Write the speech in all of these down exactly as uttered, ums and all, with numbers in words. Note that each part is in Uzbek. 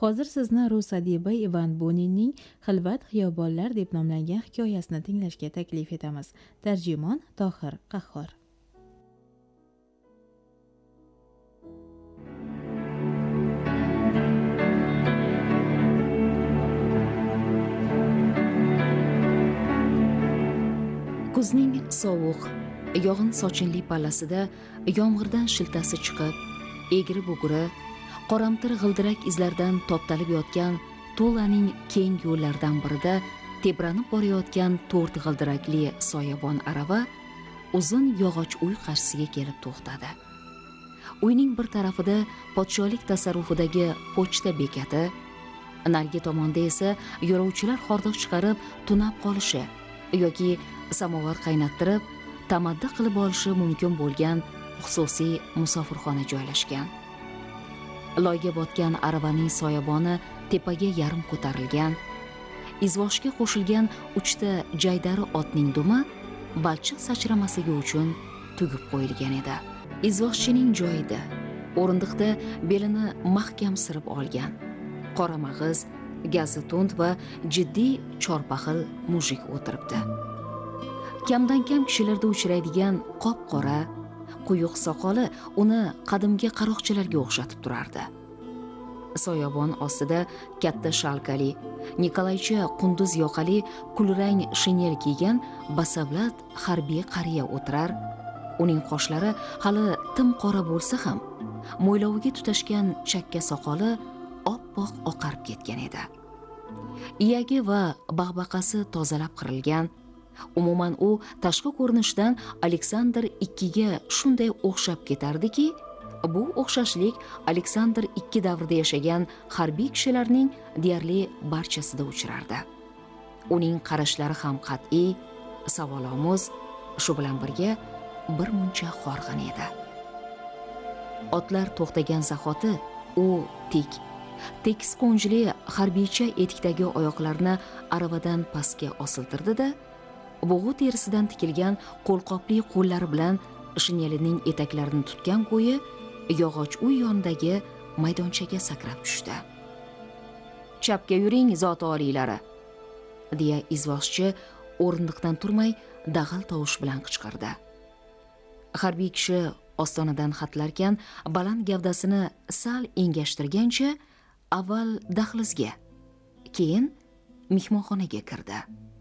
Hozir sizni rus adibi Ivan Buninning Xilvat xiyobonlar deb nomlangan hikoyasini tinglashga taklif etamiz. Tarjimon Tohir Qahhor. Kuzning sovuq, yog'in sochinli pallasida yomg'irdan shiltasi chiqib, egri-bugri, qoramtir g'ildirak izlardan toptalib yotgan Tulaning keng yo'llaridan birida tebranib borayotgan to'rt g'ildirakli soyabon arava uzun yog'och uy qarshisiga kelib to'xtadi. Uyning bir tarafida podsholik tasarrufidagi pochta bekati, narigi tomonda esa yo'lovchilar hordiq chiqarib tunab qolishi yoki samovar qaynattirib tamaddi qilib olishi mumkin bo'lgan xususiy musofirxona joylashgan. Loyga botgan aravaning soyaboni tepaga yarim ko'tarilgan, izvoshga qo'shilgan uchta jaydari otning dumi balchiq sachramasligi uchun tugib qo'yilgan edi. Izvoshchining joyida o'rindiqda belini mahkam sirib olgan qora mag'iz, gazi tund va jiddiy chorpaxil mujik o'tiribdi. Kamdan kam kishilarda uchraydigan qop-qora, quyuq soqoli uni qadimgi qaroqchilarga o'xshatib turardi. Soyabon ostida katta shalkali, Nikolaycha qunduz yoqali kulrang shinel kiygan basavlat harbiy qariya o'tirar. Uning qoshlari hali tim qora bo'lsa ham, mo'yloviga tutashgan chakka soqoli oppoq oqarib ketgan edi. Iyagi va bag'baqasi tozalab qirilgan. Umuman u tashqi ko'rinishdan Aleksandr ikkiga shunday o'xshab ketardiki, bu o'xshashlik Aleksandr ikki davrida yashagan harbiy kishilarning deyarli barchasida uchrardi. Uning qarashlari ham qat'iy, savolomuz, shu bilan birga bir muncha horg'in edi. Otlar to'xtagan zahoti u tik, tekis qo'njli harbiycha etikdagi oyoqlarini aravadan pastga osiltirdi-da, bug'u terisidan tikilgan qo'lqopli qo'llari bilan shinelining etaklarini tutgan ko'yi yog'och uy yonidagi maydonchaga sakrab tushdi. "Chapga yuring, zot oliylari!" deya izvoshchi o'rindiqdan turmay dag'al tovush bilan qichqirdi. Harbiy kishi ostonadan xatlarkan baland gavdasini sal engashtirgancha avval dahlizga, keyin mehmonxonaga kirdi.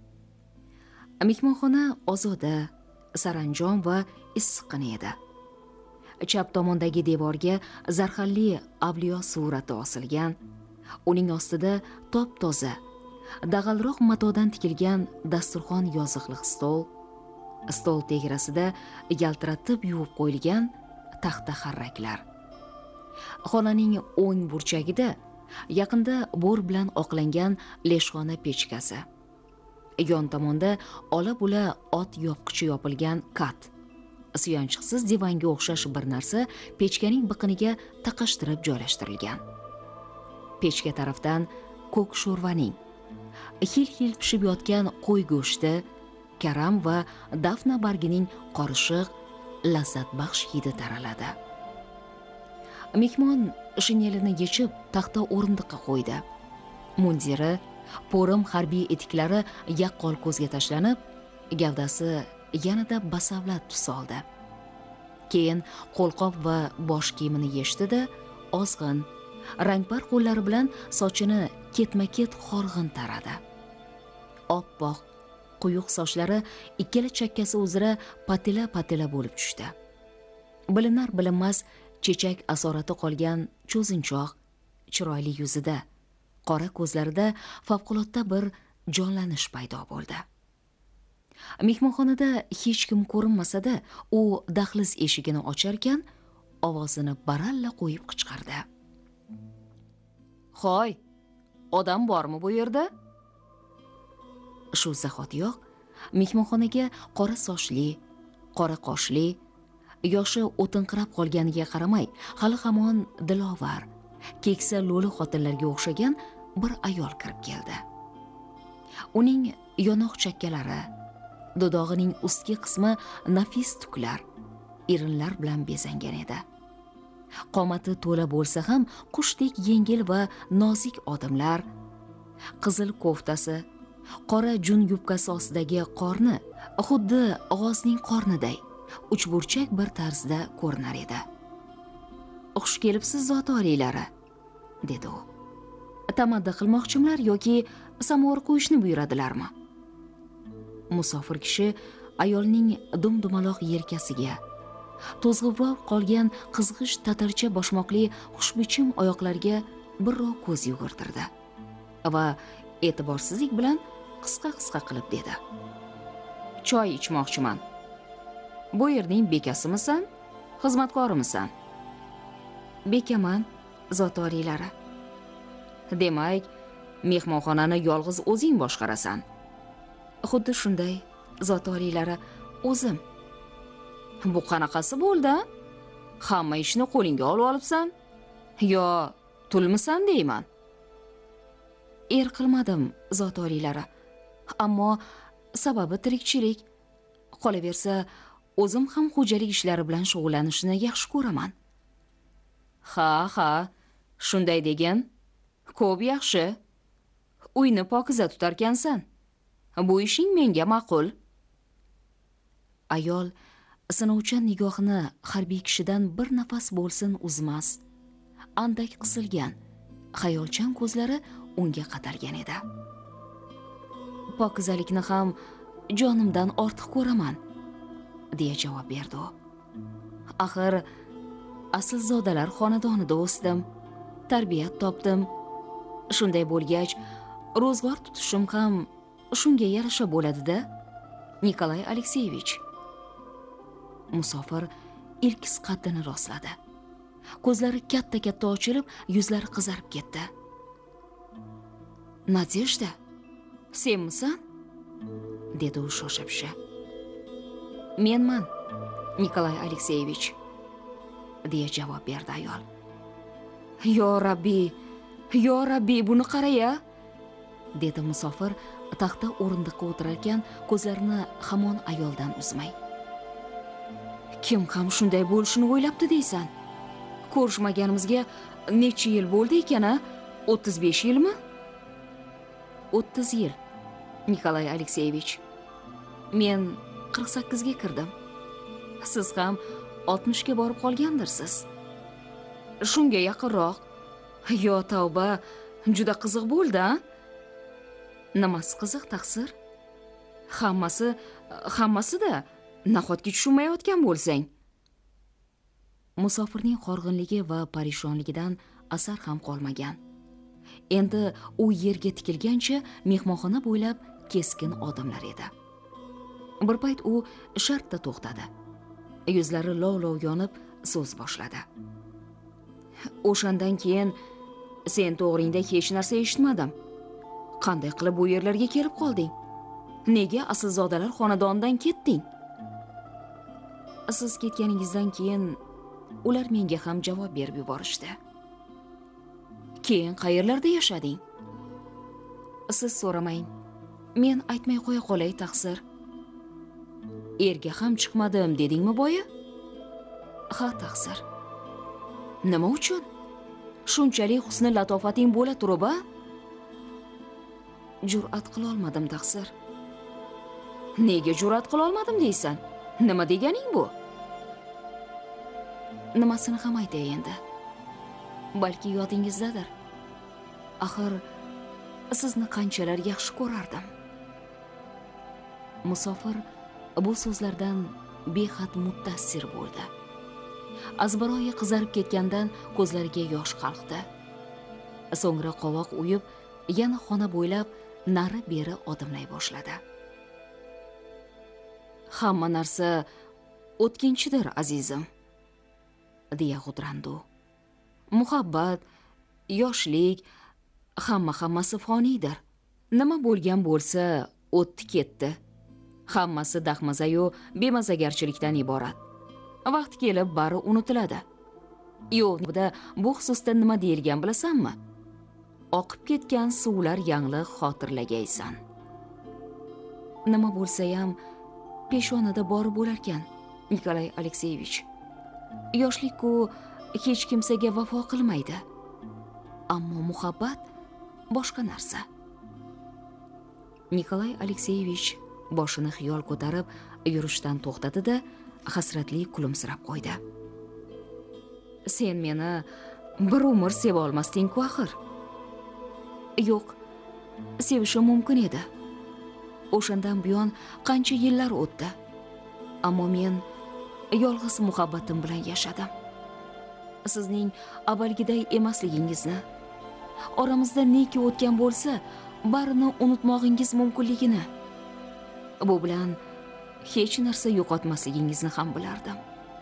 Mehmonxona ozoda, saranjom va issiqqina edi. Chap tomondagi devorga zarxalli avliyo surati osilgan. Uning ostida top-toza, dag'alroq matodan tikilgan dasturxon yoziqliq stol, stol tegrasida yaltiratib yuvib qo'yilgan taxta xarraklar. Xonaning o'ng burchagida yaqinda bo'r bilan oqlangan leshxona pechkasi. Yon tomonda ola-bula ot yopqichi yopilgan kat, suyanchiqsiz divanga o'xshash bir narsa pechkaning biqiniga taqashtirib joylashtirilgan. Pechka tarafdan ko'k sho'rvaning, hil-hil pishib yotgan qo'y go'shti, karam va dafna bargining qorishiq, lazzat baxsh hidi taraladi. Mehmon shinelini yechib taxta o'rindiqqa qo'ydi. Mundiri, po'rim harbiy etiklari yaqqol ko'zga tashlanib, gavdasi yanada basavlat tus oldi. Keyin qo'lqop va bosh kiyimini yechdi-da, ozg'in, rangpar qo'llari bilan sochini ketma-ket horg'in taradi. Oppoq, quyuq sochlari ikkala chakkasi uzra patila-patila bo'lib tushdi. Bilinar bilinmas chechak asorati qolgan cho'zinchoq, chiroyli yuzida, qora ko'zlarida favqulodda bir jonlanish paydo bo'ldi. Mehmonxonada hech kim ko'rinmasa-da, u dahliz eshigini ocharkan, ovozini baralla qo'yib qichqirdi. "Hoy, odam bormi bu yerda?" Shu zahotiyoq mehmonxonaga qora sochli, qora qoshli, yoshi o'tinqirab qolganiga qaramay, hali hamon dilovar, keksa lo'li xotinlarga o'xshagan bir ayol kirib keldi. Uning yonoq chakkalari, dudog'ining ustki qismi nafis tuklar, irinlar bilan bezangan edi. Qomati to'la bo'lsa ham qushdek yengil va nozik odamlar, qizil koftasi, qora jun yubkasi ostidagi qorni xuddi g'ozning qorniday uchburchak bir tarzda ko'rinar edi. "Xush kelibsiz zot oliylari", dedi u. "Tamaddi qilmoqchimlar yoki samovar qo'yishni buyuradilarmi?" Musofir kishi ayolning dum-dumaloq yelkasiga, to'zg'ibroq qolgan qizg'ish tatarcha boshmoqli xushbichim oyoqlarga birrov ko'z yugurtirdi va e'tiborsizlik bilan qisqa-qisqa qilib dedi: "Choy ichmoqchiman. Bu yerning bekasimisan, xizmatkorimisan?" "Bekaman, zot oliylari." "Demak, mehmonxonani yolg'iz o'zing boshqarasan?" "Xuddi shunday, zot oliylari, o'zim." "Bu qanaqasi bo'ldi? Hamma ishni qo'lingga olib olibsan? Yo tulmisan deyman?" "Er qilmadim, zot oliylari. Ammo sababi tirikchilik. Qolaversa, o'zim ham xo'jalik ishlari bilan shug'ullanishni yaxshi ko'raman." "Ha, ha, shunday degin. Ko'p yaxshi. Uyni pokiza tutarkansan. Bu ishing menga ma'qul." Ayol sinovchan nigohini harbiy kishidan bir nafas bo'lsin uzmas, andak qisilgan, xayolchan ko'zlari unga qadalgan edi. "Pokizalikni ham jonimdan ortiq ko'raman", deya javob berdi u. "Axir aslzodalar xonadonida o'sdim, tarbiyat topdim. Shunday bo'lgach, ro'zg'or tutishim ham shunga yarasha bo'ladi-da, Nikolay Alekseyevich." Musofir ilkis qaddini rostladi. Ko'zlari katta-katta ochilib, yuzlari qizarib ketdi. "Nadejda, senmisan?" dedi u shosha-pisha. "Menman, Nikolay Alekseyevich", deya javob berdi ayol. "Yo Rabbiy, yo Rabbiy, buni qara-ya", dedi musofir taxta o'rindiqqa o'tirar ekan, ko'zlarini hamon ayoldan uzmay. "Kim ham shunday bo'lishini o'ylabdi deysan? Ko'rishmaganimizga necha yil bo'ldi ekan-a? o'ttiz besh yilmi?" "o'ttiz yil, Nikolay Alekseyevich. Men qirq sakkizga kirdim. Siz ham oltmishga borib qolgandirsiz. Shunga yaqinroq. Yo tavba, juda qiziq bo'ldi-a?" "Nimasi qiziq, taqsir? Hammasi, hammasi-da. Nahotki tushunmayotgan bo'lsang?" Musofirning horg'inligi va parishonligidan asar ham qolmagan. Endi u yerga tikilgancha mehmonxona bo'ylab keskin odamlar edi. Bir payt u shartta to'xtadi. Yuzlari lov-lov yonib so'z boshladi. "O'shandan keyin sen to'g'ringda hech narsa eshitmadim. Qanday qilib bu yerlarga kelib qolding? Nega aslzodalar xonadonidan ketding?" "Siz ketganingizdan keyin ular menga ham javob berib yuborishdi." "Keyin qayerlarda yashading?" "Siz so'ramang. Men aytmay qo'ya qolay, taqsir." "Erga ham chiqmadim dedingmi boya?" "Ha, taqsir." "Nima uchun? Shunchalik husni latofating bo'la turib-a?" "Jur'at qila olmadim, taqsir." "Nega jur'at qila olmadim deysan? Nima deganing bu?" "Nimasini ham aytay endi. Balki yodingizdadir. Axir sizni qanchalar yaxshi ko'rardim." Musofir bu so'zlardan behad mutassir bo'ldi. Azbaroyi qizarib ketgandan ko'zlariga yosh qalqdi. So'ngra qovoq uyib, yana xona bo'ylab nari-beri odimlay boshladi. "Hamma narsa o'tkinchidir, azizim", deya g'udrandi u. "Muhabbat, yoshlik, hamma hammasi foniydir. Nima bo'lgan bo'lsa, o'tdi ketdi. Hammasi dahmaza-yu bemazagarchilikdan iborat. Vaqt kelib bari unutiladi. Yo'qda bu xususda nima deyilgan bilasanmi? Oqib ketgan suvlar yangliq xotirlagaysan. Nima bo'lsa ham peshonada bori bo'larkan, Nikolay Alekseyevich. Yoshlik-ku hech kimsaga vafo qilmaydi. Ammo muhabbat boshqa narsa. Nikolay Alekseyevich boshini xiyol ko'tarib yurishdan to'xtadi-da, hasratli kulimsirab qo'ydi. Sen meni bir umr seva olmasding-ku axir. Yo'q, sevishim mumkin edi. O'shandan buyon qancha yillar o'tdi. Ammo men yolg'iz muhabbatim bilan yashadim. Sizning avvalgiday emasligingizni, oramizda neki o'tgan bo'lsa, barini unutmog'ingiz mumkinligini, bu bilan hech narsa yo'qotmasligingizni ham bilardim.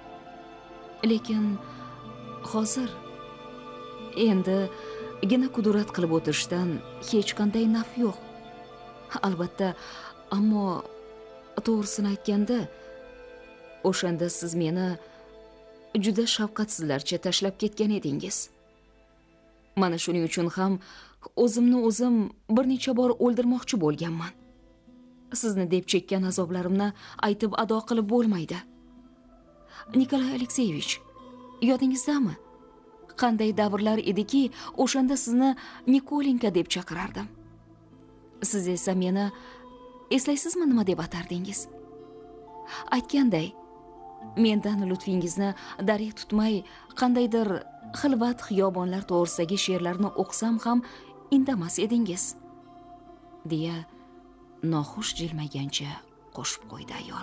Lekin hozir endi gina qudrat qilib o'tirishdan hech qanday naf yo'q. Albatta, ammo to'g'risini aytganda, o'shanda siz meni juda shafqatsizlarcha tashlab ketgan edingiz. Mana shuning uchun ham o'zimni o'zim bir necha bor o'ldirmoqchi bo'lganman. Sizni deb chekkan azoblarimni aytib ado qilib bo'lmaydi. Nikolay Alekseyevich, yodingizdami? Qanday davrlar ediki, o'shanda sizni Nikolenka deb chaqirardim. Siz esa meni eslaysizmi nima deb atardingiz? Aytganday, mendan lutfingizni darig' tutmay, qandaydir xilvat xiyobonlar to'g'risidagi she'rlarni o'qisam ham indamas edingiz, deya noxush jilmaygancha qo'shib qo'ydi ayol.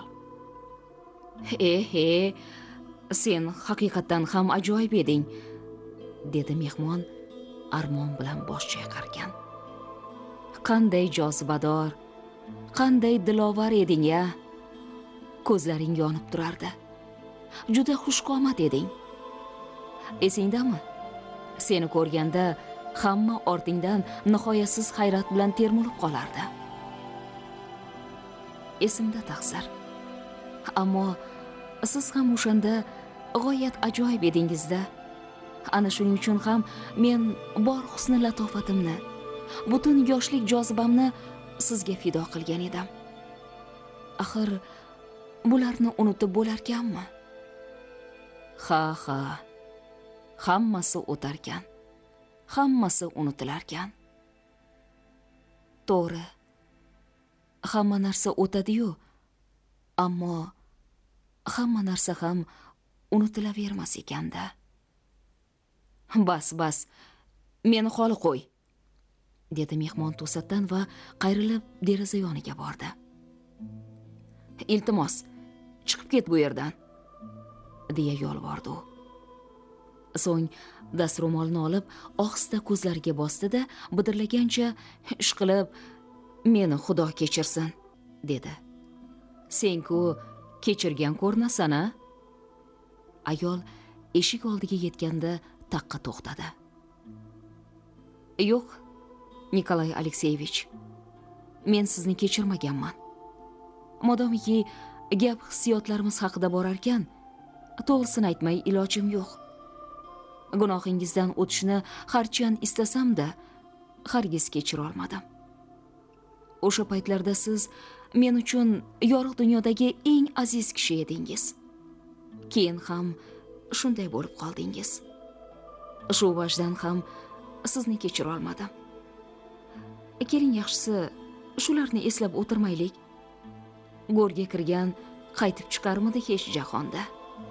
"Eh-he, sen haqiqatan ham ajoyib eding", dedi mehmon armon bilan bosh chayqarkan. "Qanday jozibador, qanday dilovar eding-ya. Ko'zlaring yonib turardi. Juda xushqomat eding. Esingdami? Seni ko'rganda hamma ortingdan nihoyatsiz hayrat bilan termulib qolardi." Esimda taqsir. Ammo siz ham o'shanda g'oyat ajoyib edingiz-da. Ana shuning uchun ham men bor husni latofatimni, butun yoshlik jozibamni sizga fido qilgan edim. Axir bularni unutib bo'larkanmi? Ha ha. Hammasi o'tarkan. Hammasi unutilarkan. To'g'ri. Hamma narsa o'tadi-yu, ammo hamma narsa ham unutilavermas ekan-da. Bas, bas. Meni xoli qo'y, dedi mehmon to'satdan va qayrilib deraza yoniga bordi. "Iltimos, chiqib ket bu yerdan", deya yolvordi u. So'ng dastro'molni olib, ohista ko'zlariga bosdi-da, bidirlagancha ishqilib, "Meni Xudo kechirsin", dedi. "Sen-ku kechirgan ko'rinasan-a?" Ayol eshik oldiga yetganda taqqa to'xtadi. "Yo'q, Nikolay Alekseyevich, men sizni kechirmaganman. Modomiki gap hissiyotlarimiz haqida borar ekan, to'g'risini aytmay ilojim yo'q. Gunohingizdan o'tishni harchand istasam-da, hargiz kechira olmadim. O'sha paytlarda siz men uchun yorug' dunyodagi eng aziz kishi edingiz. Keyin ham shunday bo'lib qoldingiz. Shu vajdan ham sizni kechira olmadim. Keling, yaxshisi shularni eslab o'tirmaylik. Go'rga kirgan qaytib chiqarmidi hech jahonda?"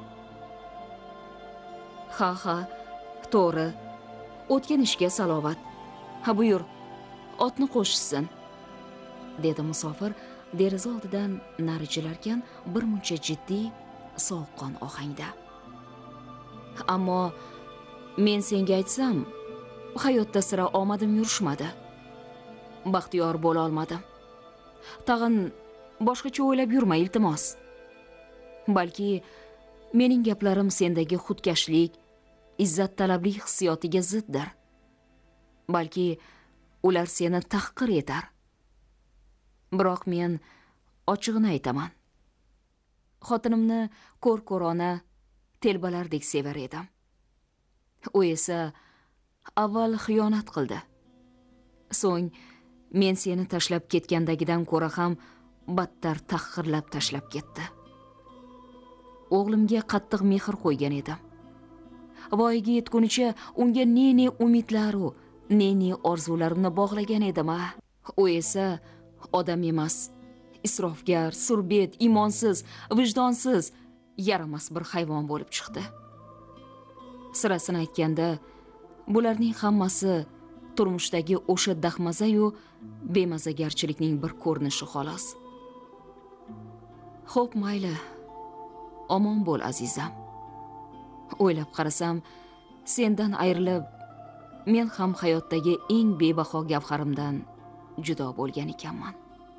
"Ha ha, to'g'ri. O'tgan ishga salovat. Ha, buyur, otni qo'shsin", dedi musofir deraza oldidan nari jilarkan bir muncha jiddiy, sovuqqon ohangda. "Ammo men senga aytsam, hayotda sira omadim yurishmadi. Baxtiyor bo'la olmadim. Tag'in boshqacha o'ylab yurma, iltimos. Balki mening gaplarim sendagi xudkashlik, izzat talablik hissiyotiga ziddir. Balki ular seni tahqir etar. Biroq men ochig'ini aytaman. Xotinimni ko'r-ko'rona, telbalardek sevar edim. U esa avval xiyonat qildi. So'ng men seni tashlab ketgandagidan ko'ra ham battar tahqirlab tashlab ketdi. O'g'limga qattiq mehr qo'ygan edim. voyaga yetgunicha unga ne ne umidlaru ne ne orzularimni bog'lagan edim a. U esa odam emas, isrofgar, surbet, imonsiz, vijdonsiz, yaramas bir hayvon bo'lib chiqdi. Sirasini aytganda, bularning hammasi turmushdagi o'sha dahmaza-yu bemazagarchilikning bir ko'rinishi xolos. Xo'p, mayli. Omon bo'l azizam. O'ylab qarasam, sendan ayrilib, men ham hayotdagi eng bebaho gavharimdan judo bo'lgan ekanman.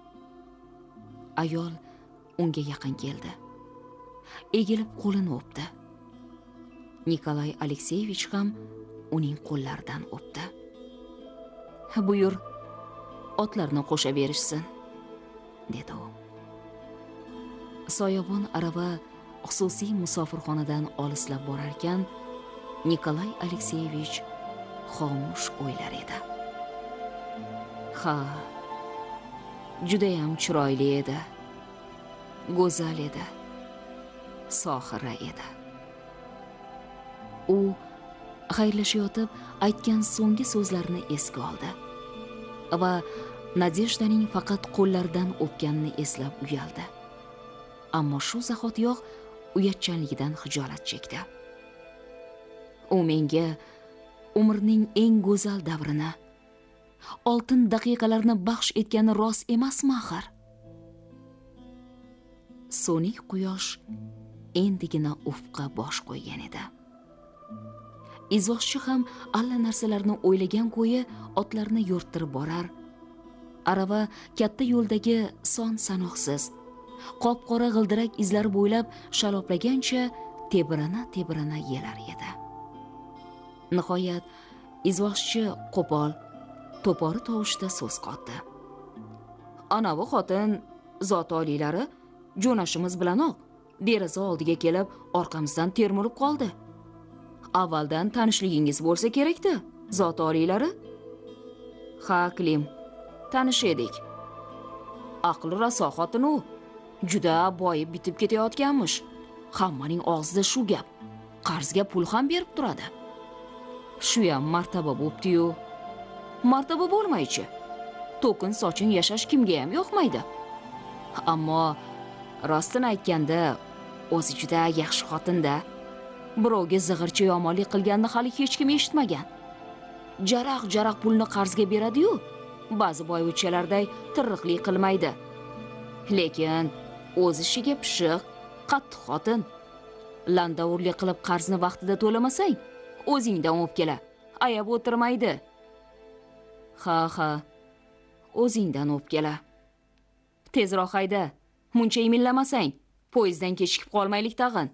Ayol unga yaqin keldi. Egilib qo'lini o'pdi. Nikolay Alekseyevich ham uning qo'llaridan o'pdi. Buyur, otlarni qo'sha berishsin, dedi u. Soyabon arava xususiy musofirxonadan olislab borar ekan, Nikolay Alekseyevich xomush o'ylar edi. Ha, juda ham chiroyli edi, go'zal edi, sohira edi. U xayrlashayotib aytgan so'nggi so'zlarini esga oldi va Nadejdaning faqat qo'llaridan o'pganini eslab uyaldi. Ammo shu zahotiyoq uyatchanligidan xijolat chekdi. U menga umrning eng go'zal davrini, oltin daqiqalarini baxsh etgani rost emasmi axir? So'nik quyosh endigina ufqqa bosh qo'ygan edi. Izvoshchi ham alla narsalarni o'ylagan ko'yi otlarni yo'rttirib borar. Arava katta yo'ldagi son sanoqsiz, qop-qora g'ildirak izlari bo'ylab shaloplagancha tebrana-tebrana yelar edi. Nihoyat izvoshchi qo'pol, to'pori tovushda so'z qotdi. Anavi xotin zot oliylari jo'nashimiz bilanoq deraza oldiga kelib orqamizdan termulib qoldi. Avvaldan tanishligingiz bo'lsa kerak-da, zot oliylari. Ha, Klim, tanish edik. Aqli raso xotin u. Juda boyib bitib ketayotganmish. Hammaning og'zida shu gap. Qarzga pul ham berib turadi. Shu ham martaba bo'pti-yu. Martaba bo'lmaychi. To'kin soching yashash kimga ham yoqmaydi. Ammo rostini aytganda, o'zi juda yaxshi xotin-da. Birovga zig'ircha yomonlik qilganini hali hech kim eshitmagan. Jaraq-jaraq pulni qarzga beradi-yu, ba'zi boyvuchchalarday tirriqlik qilmaydi. Lekin o'z ishiga pishiq, qattiq xotin. Landavurlik qilib qarzni vaqtida to'lamasang, o'zingdan o'pkala, ayab o'tirmaydi. Ha, ha. O'zingdan o'pkala. Tezroq hayda. Muncha imillamasang, poyezddan kechikib qolmaylik tag'in.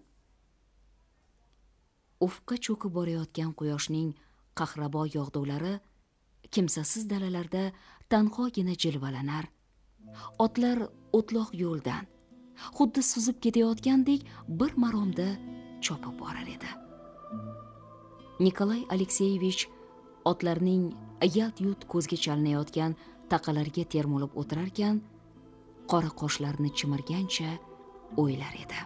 Ufqqa cho'kib borayotgan quyoshning qahrabo yog'dulari kimsasiz dalalarda tanhogina jilvalanar. Otlar o'tloq yo'ldan, xuddi suzib ketayotgandek bir maromda chopib borar edi. Nikolay Alekseyevich otlarning yalt-yut ko'zga chalinayotgan taqalariga termulib o'tirar ekan, qora qoshlarini chimirgancha o'ylar edi.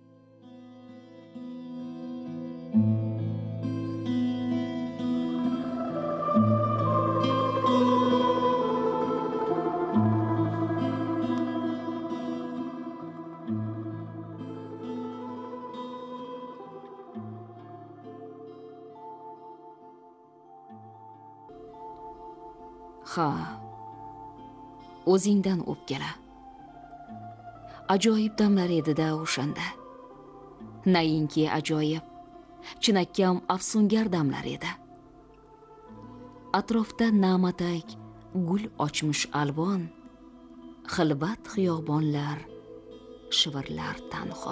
Ha, o'zingdan o'pkala. Ajoyib damlar edi-da o'shanda. Nainki ajoyib, chinakam afsungar damlar edi. Atrofda na'matak gul ochmish alvon, xilvat xiyobonlar, shivirlar tanho.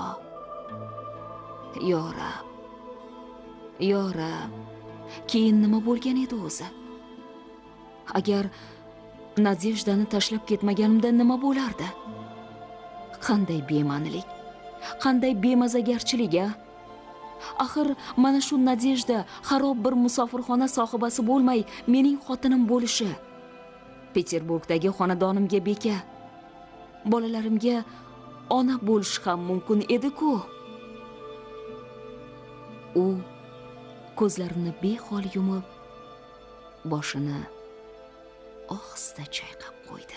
Yo Rab, yo Rab, keyin nima bo'lgan edi o'zi? Agar Nadejdani tashlab ketmaganimda nima bo'lardi? Qanday bema'nilik, qanday bemazagarchilik-a? Axir mana shu Nadejda xarob bir musofirxona sohibasi bo'lmay, mening xotinim bo'lishi, Peterburgdagi xonadonimga beka, bolalarimga ona bo'lish ham mumkin edi-ku. U ko'zlarini behol yumib boshini ohista chayqab qo'ydi.